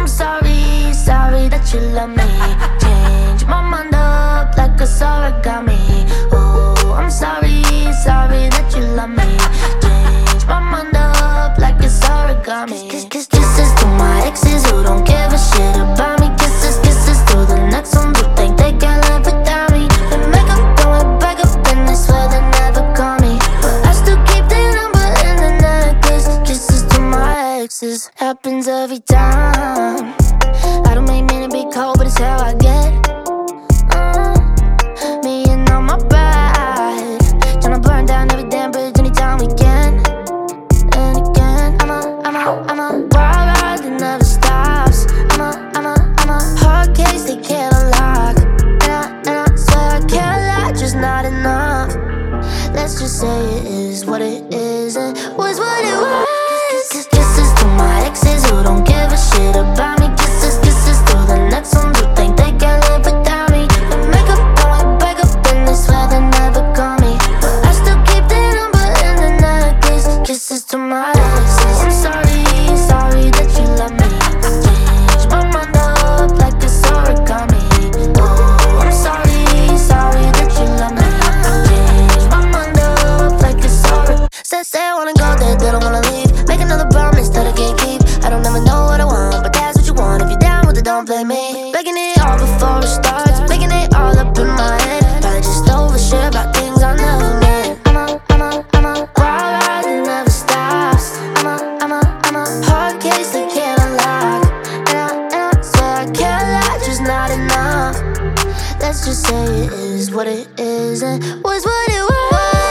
I'm sorry, sorry that you love me. Change my mind up like a origami. Oh, I'm sorry, sorry that you love me. Change my mind up like it's origami. Kisses to my exes who don't give a shit about me. Kisses to the next ones who think they can live without me. They make up, going back up, and they swear they never call me, but I still keep their number in the necklace. Kisses to my exes, happens every time. I don't make mean to be cold, but it's how I get. Me and all my pride, tryna burn down every damn bridge anytime we can. And again, I'm a wild ride that never stops. I'm a hard case they can't unlock. And I swear I can't lie, just not enough. Let's just say it is what it is and was what it was. Kisses to my exes who don't give a shit about me. Kisses to the next ones who think they can live without me. They make up, going back up, and they swear they never call me, but I still keep their number in the necklace. Kisses to my exes. I'm sorry, sorry that you love me. Change my mind up like it's origami. Oh, I'm sorry, sorry that you love me. Change my mind up like it's origami. Say I wanna go there, they don't wanna leave. Make another promise that I can't keep. I don't ever know what I want, but that's what you want. If you're down with it, don't blame me. Breaking it all before it starts, making it all up in my head. Probably just overshare about things I never meant. I'm a wild ride that never stops. I'm a hard case they can't unlock. And I swear I can't lie, just not enough. Let's just say it is what it is and was what it was.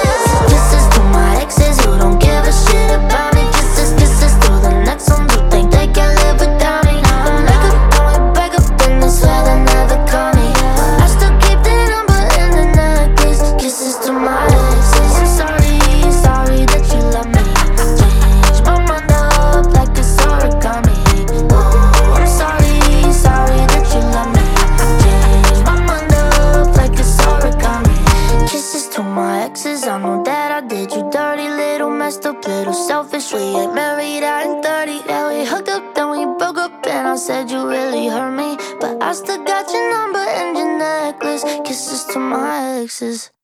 Kisses to my exes who don't give a shit about me. Kisses to the next ones who think they can live without me. They make up, going back up, and they swear they never call me, but I still keep their number in the necklace. Kisses to my exes. I'm sorry, sorry that you love me. Change my mind up like it's origami. Oh, I'm sorry, sorry that you love me. Change my mind up like it's origami. Kisses to my exes, I know that I did you dirty. Little messed up, little selfish. We ain't married, I ain't 30. Yeah, we hooked up, then we broke up, and I said you really hurt me, but I still got your number and your necklace. Kisses to my exes.